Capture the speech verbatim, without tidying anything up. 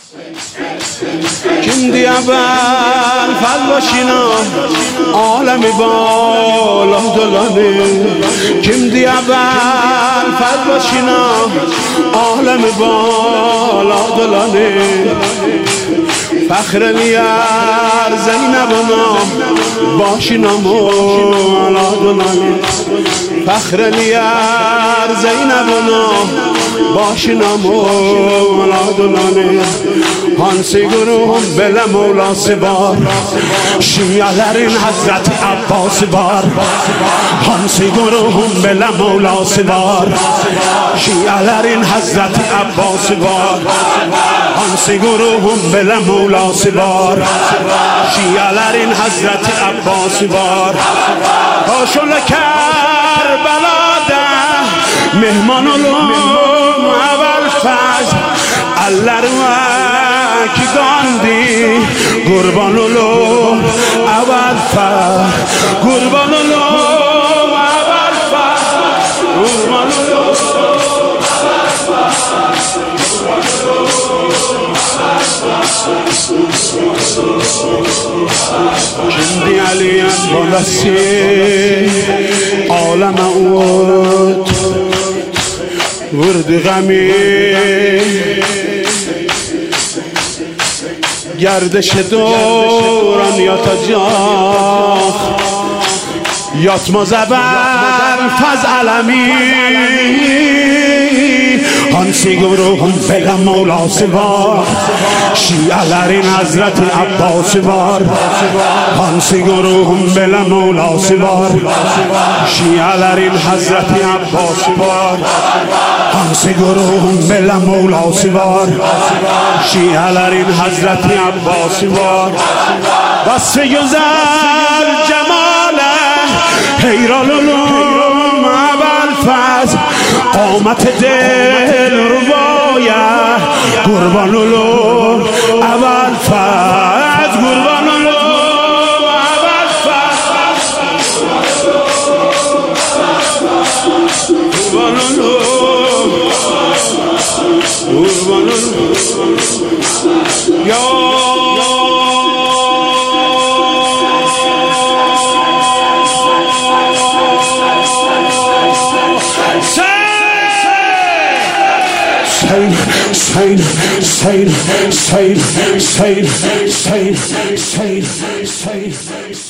kim دی اول فضل باشینا عالم بالا دلانه kim دی اول فضل باشینا عالم بالا دلانه فخر نیار زینبنا باشینا مولا دلانه فخر نیار زینبنا باشینا مولا دلانه Hansi guruhum bele Mevlası var Şiələrin Həzrəti Abbası var Hansi guruhum bele Mevlası var Şiələrin Həzrəti Abbası var Hansi guruhum bele Mevlası var Şiələrin Həzrəti Abbası var Hoşul Kərbəlada mehman olum əvvəl fəz Əllərimə ki gandhi qurban olum əvvəl fəz Qurban olum əvvəl fəz Qurban olum Şimdi Aliyen balası Aleme ut Vurdu gami گردش دوران یاتacak Yatmaz əvvəl fəz ələmi Hansi guruhun belə Mevlası var Şiələrin Həzrəti Abbası var Hansi guruhun belə Mevlası var Şiələrin Həzrəti Abbası var Hansi guruhun belə Mevlası var Şiələrin Həzrəti Abbası var Vasfı güzel cemale Heyran olum əvvəl fəz Qamet dil rubaya Qurban olum əvvəl fəz Qurban olum əvvəl fəz Qurban olum Qurban olum Ya Hüseyin, Hüseyin, Hüseyin, Hüseyin, Hüseyin, Hüseyin, Hüseyin, Hüseyin, Hüseyin